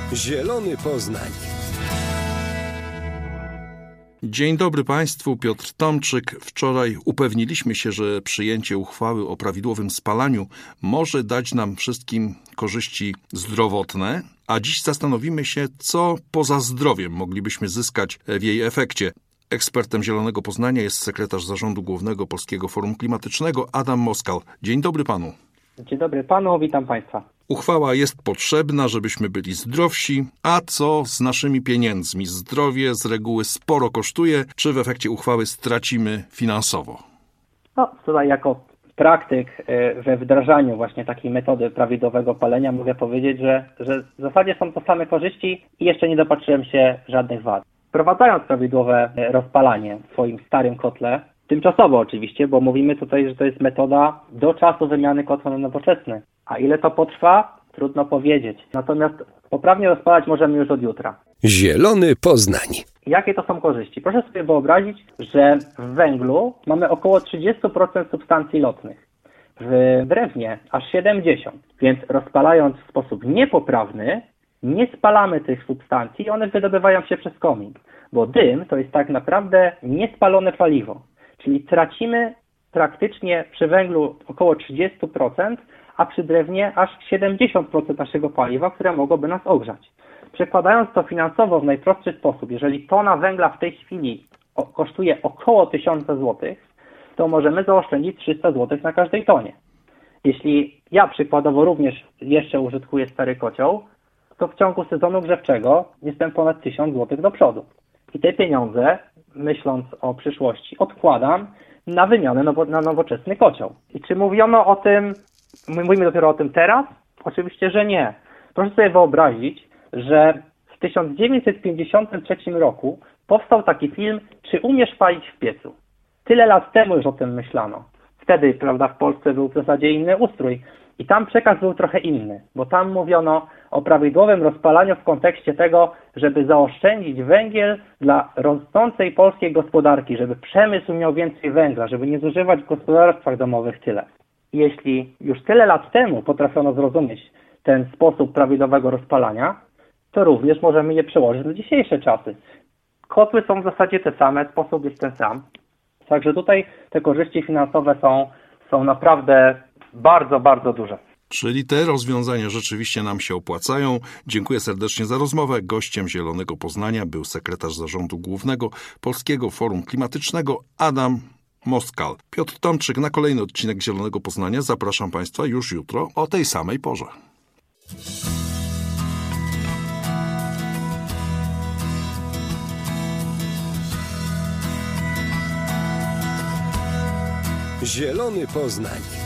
Zielony Poznań. Dzień dobry Państwu, Piotr Tomczyk. Wczoraj upewniliśmy się, że przyjęcie uchwały o prawidłowym spalaniu może dać nam wszystkim korzyści zdrowotne, a dziś zastanowimy się, co poza zdrowiem moglibyśmy zyskać w jej efekcie. Ekspertem Zielonego Poznania jest sekretarz Zarządu Głównego Polskiego Forum Klimatycznego Adam Moskal. Dzień dobry Panu. Dzień dobry Panu, witam Państwa. Uchwała jest potrzebna, żebyśmy byli zdrowsi, a co z naszymi pieniędzmi? Zdrowie z reguły sporo kosztuje. Czy w efekcie uchwały stracimy finansowo? No, tutaj jako praktyk we wdrażaniu właśnie takiej metody prawidłowego palenia mogę powiedzieć, że w zasadzie są to same korzyści i jeszcze nie dopatrzyłem się żadnych wad. Wprowadzając prawidłowe rozpalanie w swoim starym kotle, tymczasowo oczywiście, bo mówimy tutaj, że to jest metoda do czasu wymiany kotła na nowoczesny. A ile to potrwa? Trudno powiedzieć. Natomiast poprawnie rozpalać możemy już od jutra. Zielony Poznań. Jakie to są korzyści? Proszę sobie wyobrazić, że w węglu mamy około 30% substancji lotnych. W drewnie aż 70%. Więc rozpalając w sposób niepoprawny, nie spalamy tych substancji i one wydobywają się przez komin. Bo dym to jest tak naprawdę niespalone paliwo. Czyli tracimy praktycznie przy węglu około 30%, a przy drewnie aż 70% naszego paliwa, które mogłoby nas ogrzać. Przekładając to finansowo w najprostszy sposób, jeżeli tona węgla w tej chwili kosztuje około 1000 zł, to możemy zaoszczędzić 300 zł na każdej tonie. Jeśli ja przykładowo również jeszcze użytkuję stary kocioł, to w ciągu sezonu grzewczego jestem ponad 1000 zł do przodu. I te pieniądze, myśląc o przyszłości, odkładam na wymianę na nowoczesny kocioł. I czy mówiono o tym, mówimy dopiero o tym teraz? Oczywiście, że nie. Proszę sobie wyobrazić, że w 1953 roku powstał taki film Czy umiesz palić w piecu? Tyle lat temu już o tym myślano. Wtedy, prawda, w Polsce był w zasadzie inny ustrój. I tam przekaz był trochę inny, bo tam mówiono o prawidłowym rozpalaniu w kontekście tego, żeby zaoszczędzić węgiel dla rosnącej polskiej gospodarki, żeby przemysł miał więcej węgla, żeby nie zużywać w gospodarstwach domowych tyle. Jeśli już tyle lat temu potrafiono zrozumieć ten sposób prawidłowego rozpalania, to również możemy je przełożyć na dzisiejsze czasy. Kotły są w zasadzie te same, sposób jest ten sam. Także tutaj te korzyści finansowe są naprawdę bardzo, bardzo duże. Czyli te rozwiązania rzeczywiście nam się opłacają. Dziękuję serdecznie za rozmowę. Gościem Zielonego Poznania był sekretarz Zarządu Głównego Polskiego Forum Klimatycznego Adam Moskal. Piotr Tomczyk, na kolejny odcinek Zielonego Poznania zapraszam Państwa już jutro o tej samej porze. Zielony Poznań.